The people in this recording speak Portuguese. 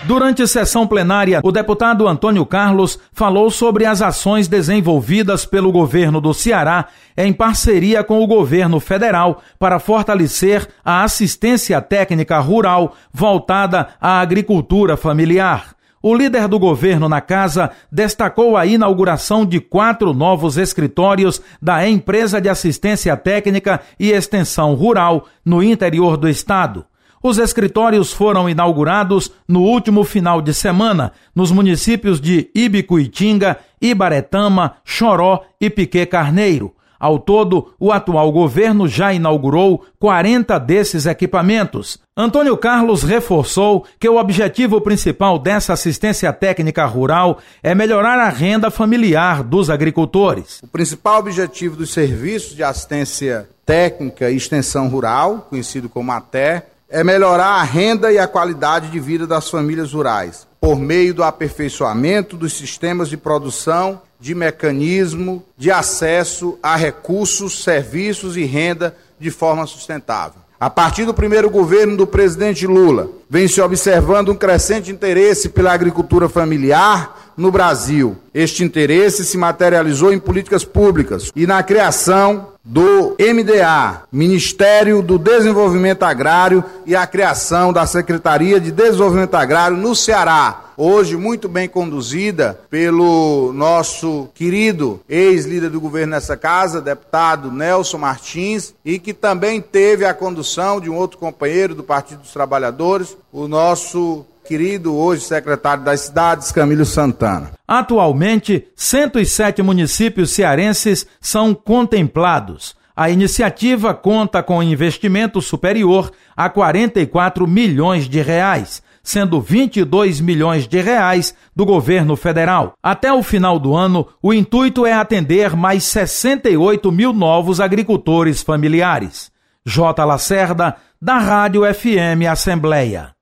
Durante sessão plenária, o deputado Antônio Carlos falou sobre as ações desenvolvidas pelo governo do Ceará em parceria com o governo federal para fortalecer a assistência técnica rural voltada à agricultura familiar. O líder do governo na casa destacou a inauguração de 4 novos escritórios da Empresa de Assistência Técnica e Extensão Rural no interior do estado. Os escritórios foram inaugurados no último final de semana nos municípios de Ibicuitinga, Ibaretama, Choró e Piquet Carneiro. Ao todo, o atual governo já inaugurou 40 desses equipamentos. Antônio Carlos reforçou que o objetivo principal dessa assistência técnica rural é melhorar a renda familiar dos agricultores. O principal objetivo dos serviços de assistência técnica e extensão rural, conhecido como ATE, é melhorar a renda e a qualidade de vida das famílias rurais, por meio do aperfeiçoamento dos sistemas de produção, de mecanismo, de acesso a recursos, serviços e renda de forma sustentável. A partir do primeiro governo do presidente Lula, vem se observando um crescente interesse pela agricultura familiar no Brasil. Este interesse se materializou em políticas públicas e na criação do MDA, Ministério do Desenvolvimento Agrário, e a criação da Secretaria de Desenvolvimento Agrário no Ceará, hoje muito bem conduzida pelo nosso querido ex-líder do governo nessa casa, deputado Nelson Martins, e que também teve a condução de um outro companheiro do Partido dos Trabalhadores, o nosso querido hoje secretário das Cidades, Camilo Santana. Atualmente, 107 municípios cearenses são contemplados. A iniciativa conta com investimento superior a 44 milhões de reais, sendo 22 milhões de reais do governo federal. Até o final do ano, o intuito é atender mais 68 mil novos agricultores familiares. J. Lacerda, da Rádio FM Assembleia.